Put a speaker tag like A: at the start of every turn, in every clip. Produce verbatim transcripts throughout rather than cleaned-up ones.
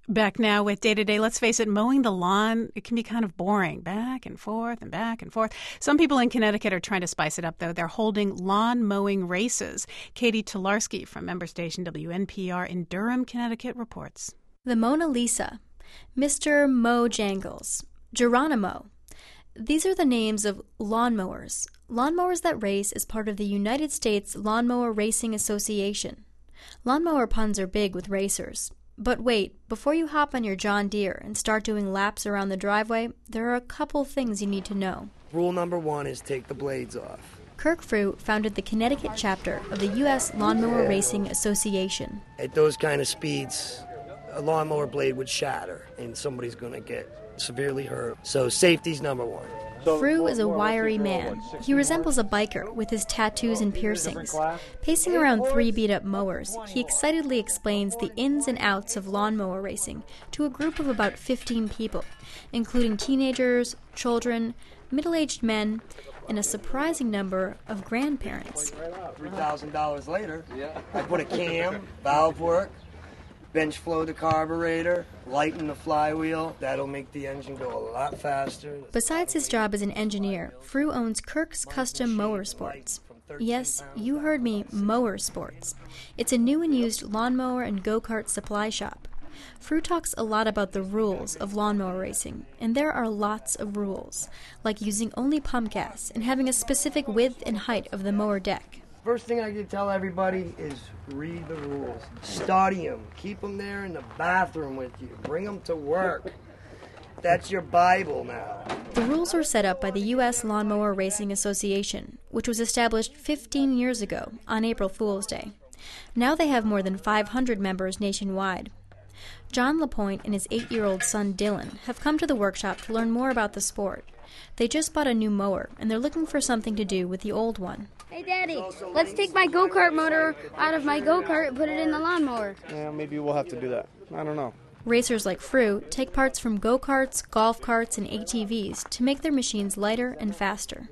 A: Back now with Day to Day. Let's face it, mowing the lawn, it can be kind of boring. Back and forth and back and forth. Some people in Connecticut are trying to spice it up, though. They're holding lawn mowing races. Katie Tolarski from member station W N P R in Durham, Connecticut reports.
B: The Mona Lisa, Mister Mojangles, Geronimo. These are the names of lawnmowers. Lawnmowers that race is part of the United States Lawnmower Racing Association. Lawnmower puns are big with racers. But wait, before you hop on your John Deere and start doing laps around the driveway, there are a couple things you need to know.
C: Rule number one is take the blades off.
B: Kirk Frew founded the Connecticut chapter of the U S Lawnmower Racing Association.
C: At those kind of speeds, a lawnmower blade would shatter and somebody's going to get severely hurt. So safety's number one.
B: Frew is a wiry man. He resembles a biker with his tattoos and piercings. Pacing around three beat-up mowers, he excitedly explains the ins and outs of lawnmower racing to a group of about fifteen people, including teenagers, children, middle-aged men, and a surprising number of grandparents.
C: three thousand dollars later, I put a cam, valve work, bench flow the carburetor, lighten the flywheel. That'll make the engine go a lot faster.
B: Besides his job as an engineer, Frew owns Kirk's Custom Motorsports. Yes, you heard me, Motorsports. It's a new and used lawnmower and go-kart supply shop. Frew talks a lot about the rules of lawnmower racing, and there are lots of rules, like using only pump gas and having a specific width and height of the mower deck.
C: First thing I can tell everybody is read the rules. Study them. Keep them there in the bathroom with you. Bring them to work. That's your Bible now.
B: The rules were set up by the U S Lawnmower Racing Association, which was established fifteen years ago on April Fool's Day. Now they have more than five hundred members nationwide. John LaPointe and his eight-year-old son Dylan have come to the workshop to learn more about the sport. They just bought a new mower, and they're looking for something to do with the old one.
D: Hey, Daddy, let's take my go-kart motor out of my go-kart and put it in the lawnmower.
E: Yeah, maybe we'll have to do that. I don't know.
B: Racers like Frew take parts from go-karts, golf carts, and A T Vs to make their machines lighter and faster.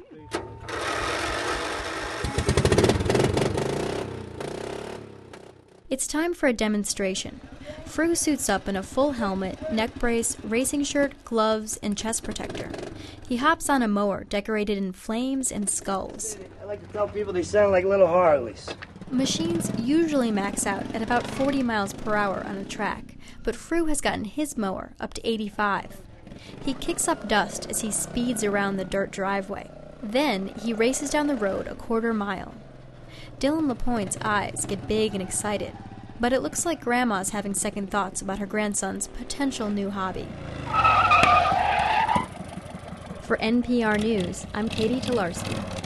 B: It's time for a demonstration. Frew suits up in a full helmet, neck brace, racing shirt, gloves, and chest protector. He hops on a mower decorated in flames and skulls.
C: I like to tell people they sound like little Harleys.
B: Machines usually max out at about forty miles per hour on a track, but Frew has gotten his mower up to eighty-five. He kicks up dust as he speeds around the dirt driveway. Then he races down the road a quarter mile. Dylan LaPointe's eyes get big and excited, but it looks like Grandma's having second thoughts about her grandson's potential new hobby. For N P R News, I'm Katie Tolarski.